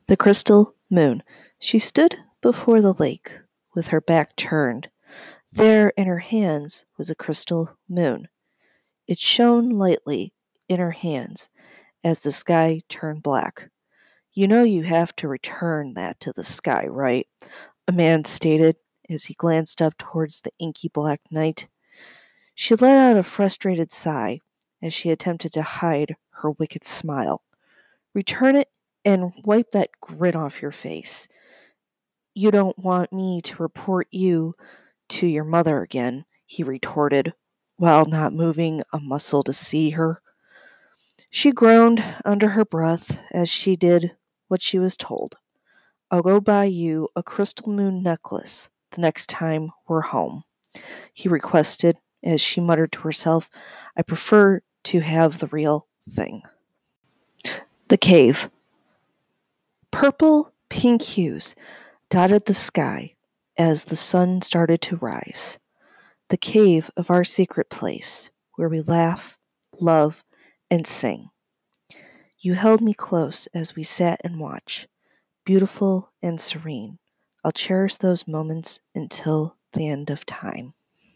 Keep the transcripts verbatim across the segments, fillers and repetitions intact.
The crystal moon. She stood before the lake, with her back turned. There in her hands was a crystal moon. It shone lightly in her hands as the sky turned black. "You know you have to return that to the sky, right?" a man stated as he glanced up towards the inky black night. She let out a frustrated sigh as she attempted to hide her wicked smile. "Return it and wipe that grin off your face. You don't want me to report you to your mother again," he retorted, while not moving a muscle to see her. She groaned under her breath as she did what she was told. "I'll go buy you a crystal moon necklace the next time we're home," he requested as she muttered to herself, "I prefer to have the real thing." The cave. Purple pink hues dotted the sky as the sun started to rise. The cave of our secret place, where we laugh, love, and sing. You held me close as we sat and watched, beautiful and serene. I'll cherish those moments until the end of time.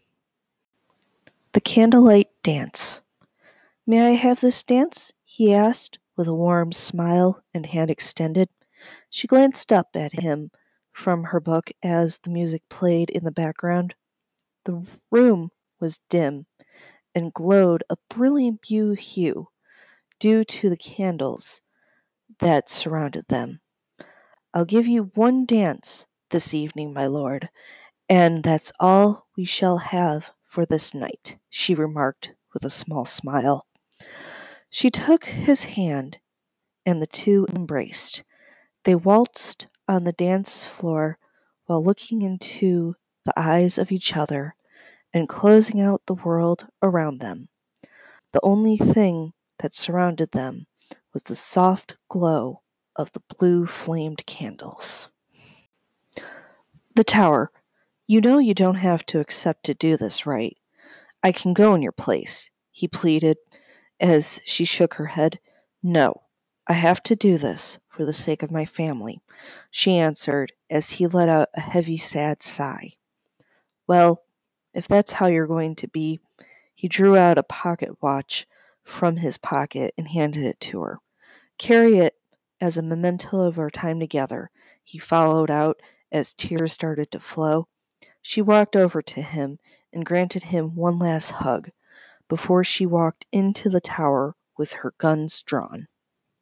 The candlelight dance. "May I have this dance?" he asked, with a warm smile and hand extended. She glanced up at him from her book as the music played in the background. The room was dim and glowed a brilliant blue hue due to the candles that surrounded them. "I'll give you one dance this evening, my lord, and that's all we shall have for this night," she remarked with a small smile. She took his hand, and the two embraced. They waltzed on the dance floor while looking into the eyes of each other and closing out the world around them. The only thing that surrounded them was the soft glow of the blue-flamed candles. The tower. "You know you don't have to accept to do this, right? I can go in your place," he pleaded as she shook her head. "No, I have to do this for the sake of my family," she answered as he let out a heavy, sad sigh. "Well, if that's how you're going to be," he drew out a pocket watch from his pocket and handed it to her. "Carry it as a memento of our time together," he followed out as tears started to flow. She walked over to him and granted him one last hug before she walked into the tower with her guns drawn.